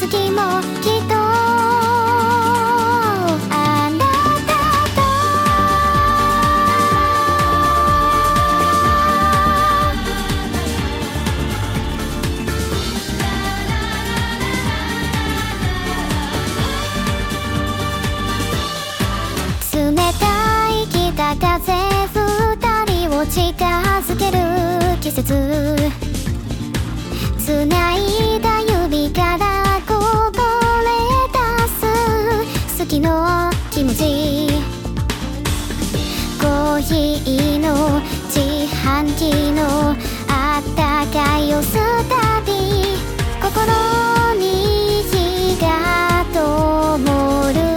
月もきっとあなたと冷たい北風二人を近づける季節繋いだ指からこぼれ出す好きの気持ちコーヒーの自販機のあったかいお酢旅心に火が灯る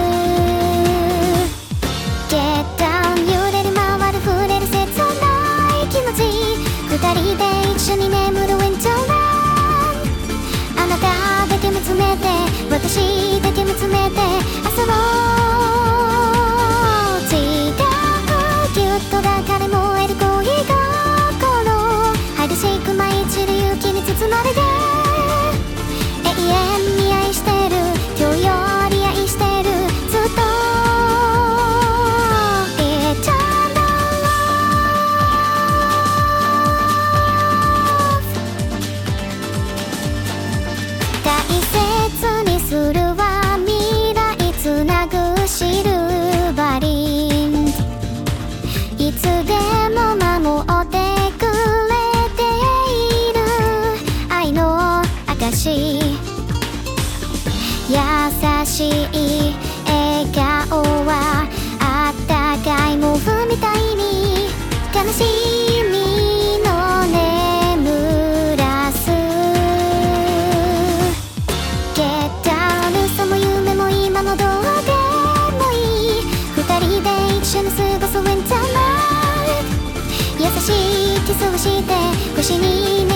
Get down 揺れる回る触れる切ない気持ち二人で一緒に眠る Winterland あなただけ見つめて私だけ見つめて遊ぼう違うぎゅっと抱かれ燃える恋心激しく舞い散る雪に包まれて永遠に愛してる今日より愛してるずっとシルバリンいつでも守ってくれている愛の証優しい笑顔はあったかい毛布みたいに悲しみの眠らすGet down 嘘も夢も今もどうで二人で一緒に過ごす Winterland 優しいキスをして星に